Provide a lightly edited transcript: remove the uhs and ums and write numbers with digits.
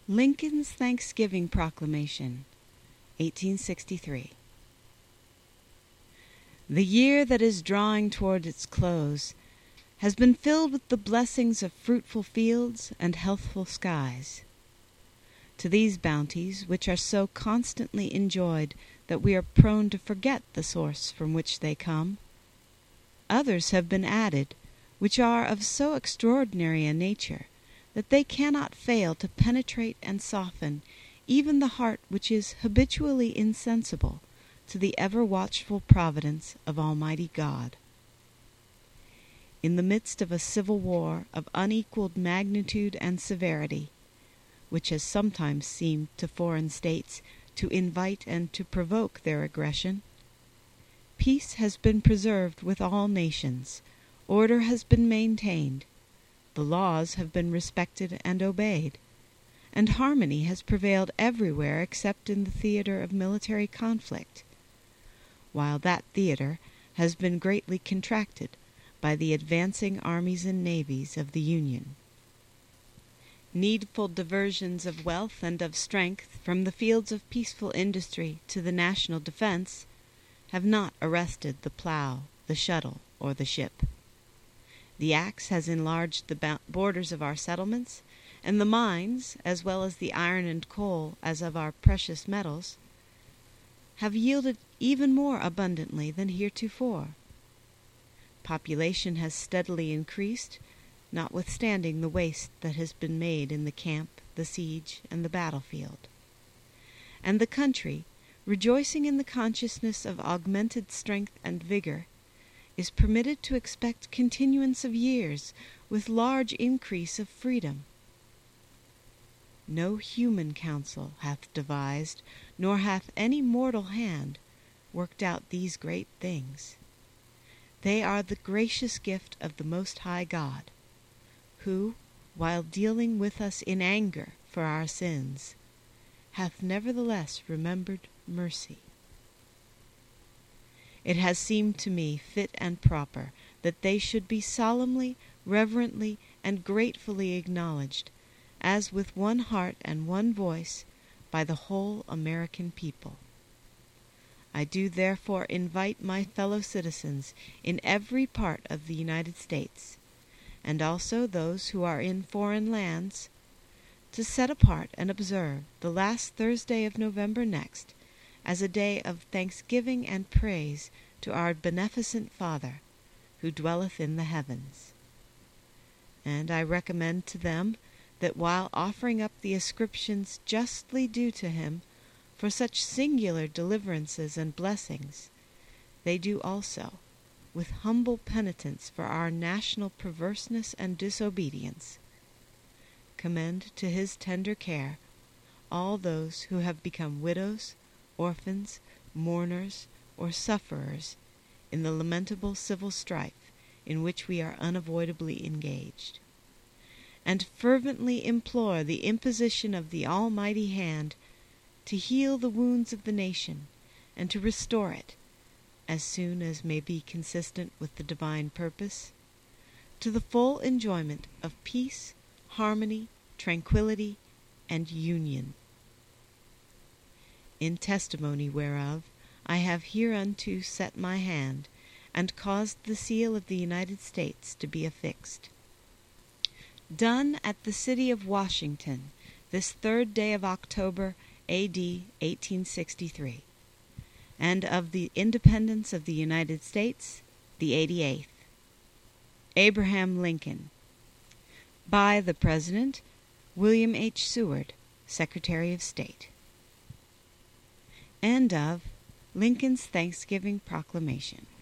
Lincoln's Thanksgiving Proclamation, 1863. The year that is drawing toward its close has been filled with the blessings of fruitful fields and healthful skies. To these bounties, which are so constantly enjoyed that we are prone to forget the source from which they come, others have been added, which are of so extraordinary a nature that they cannot fail to penetrate and soften even the heart which is habitually insensible to the ever-watchful providence of Almighty God. In the midst of a civil war of unequaled magnitude and severity, which has sometimes seemed to foreign states to invite and to provoke their aggression, peace has been preserved with all nations, order has been maintained, the laws have been respected and obeyed, and harmony has prevailed everywhere except in the theater of military conflict, while that theater has been greatly contracted by the advancing armies and navies of the Union. Needful diversions of wealth and of strength from the fields of peaceful industry to the national defense have not arrested the plow, the shuttle, or the ship. The axe has enlarged the borders of our settlements, and the mines, as well as the iron and coal as of our precious metals, have yielded even more abundantly than heretofore. Population has steadily increased, notwithstanding the waste that has been made in the camp, the siege, and the battlefield. And the country, rejoicing in the consciousness of augmented strength and vigor, is permitted to expect continuance of years with large increase of freedom. No human counsel hath devised, nor hath any mortal hand worked out these great things. They are the gracious gift of the Most High God, who, while dealing with us in anger for our sins, hath nevertheless remembered mercy. It has seemed to me fit and proper that they should be solemnly, reverently, and gratefully acknowledged, as with one heart and one voice, by the whole American people. I do therefore invite my fellow citizens in every part of the United States, and also those who are in foreign lands, to set apart and observe the last Thursday of November next as a day of thanksgiving and praise to our beneficent Father, who dwelleth in the heavens. And I recommend to them that while offering up the ascriptions justly due to him for such singular deliverances and blessings, they do also, with humble penitence for our national perverseness and disobedience, commend to his tender care all those who have become widows, orphans, mourners, or sufferers in the lamentable civil strife in which we are unavoidably engaged, and fervently implore the imposition of the Almighty hand to heal the wounds of the nation and to restore it, as soon as may be consistent with the divine purpose, to the full enjoyment of peace, harmony, tranquillity, and union. In testimony whereof I have hereunto set my hand, and caused the seal of the United States to be affixed. Done at the city of Washington, this 3rd day of October, A.D. 1863, and of the independence of the United States, the 88th. Abraham Lincoln. By the President, William H. Seward, Secretary of State. End of Lincoln's Thanksgiving Proclamation.